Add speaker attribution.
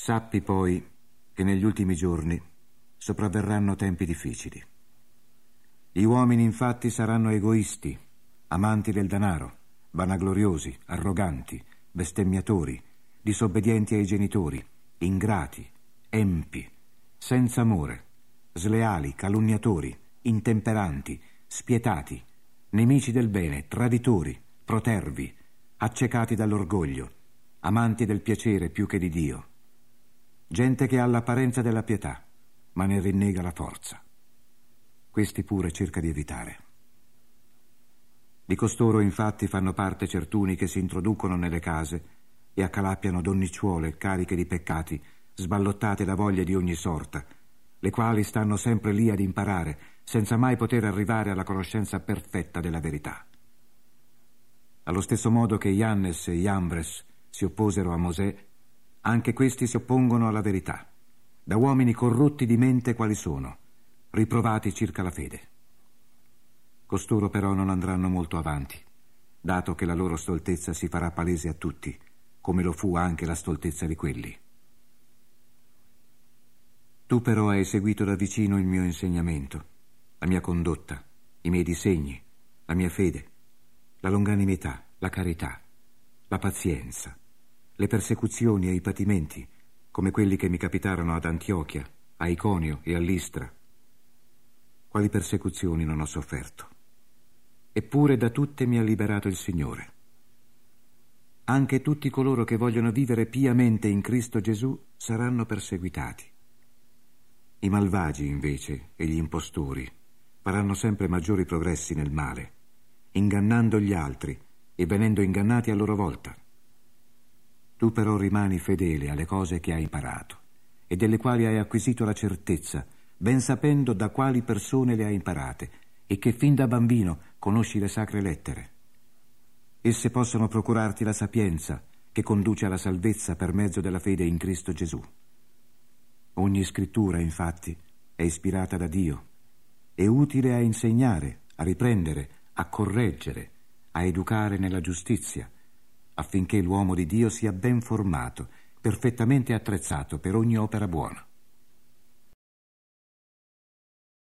Speaker 1: Sappi poi che negli ultimi giorni sopravverranno tempi difficili. Gli uomini infatti saranno egoisti, amanti del denaro, vanagloriosi, arroganti, bestemmiatori, disobbedienti ai genitori, ingrati, empi, senza amore, sleali, calunniatori, intemperanti, spietati, nemici del bene, traditori, protervi, accecati dall'orgoglio, amanti del piacere più che di Dio. Gente che ha l'apparenza della pietà, ma ne rinnega la forza. Questi pure cerca di evitare. Di costoro infatti fanno parte certuni che si introducono nelle case e accalappiano donnicciuole cariche di peccati, sballottate da voglie di ogni sorta, le quali stanno sempre lì ad imparare, senza mai poter arrivare alla conoscenza perfetta della verità. Allo stesso modo che Iannes e Iambres si opposero a Mosè, anche questi si oppongono alla verità, da uomini corrotti di mente quali sono, riprovati circa la fede. Costoro però non andranno molto avanti, dato che la loro stoltezza si farà palese a tutti, come lo fu anche la stoltezza di quelli. Tu però hai seguito da vicino il mio insegnamento, la mia condotta, i miei disegni, la mia fede, la longanimità, la carità, la pazienza, le persecuzioni e i patimenti, come quelli che mi capitarono ad Antiochia, a Iconio e a Listra. Quali persecuzioni non ho sofferto? Eppure da tutte mi ha liberato il Signore. Anche tutti coloro che vogliono vivere piamente in Cristo Gesù saranno perseguitati. I malvagi, invece, e gli impostori faranno sempre maggiori progressi nel male, ingannando gli altri e venendo ingannati a loro volta. Tu però rimani fedele alle cose che hai imparato e delle quali hai acquisito la certezza, ben sapendo da quali persone le hai imparate e che fin da bambino conosci le sacre lettere. Esse possono procurarti la sapienza che conduce alla salvezza per mezzo della fede in Cristo Gesù. Ogni scrittura, infatti, è ispirata da Dio, è utile a insegnare, a riprendere, a correggere, a educare nella giustizia, affinché l'uomo di Dio sia ben formato, perfettamente attrezzato per ogni opera buona.